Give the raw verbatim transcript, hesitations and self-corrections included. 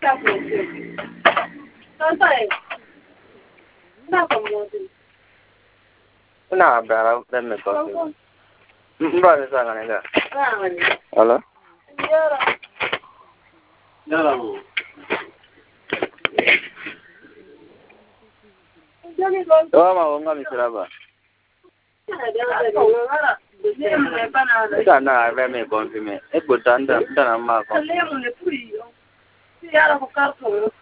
Nah, brother, let me go. Brother, Saga. Hello? No. Oh, my own money, Sarava. It's not very me compliment. It would done done a mark.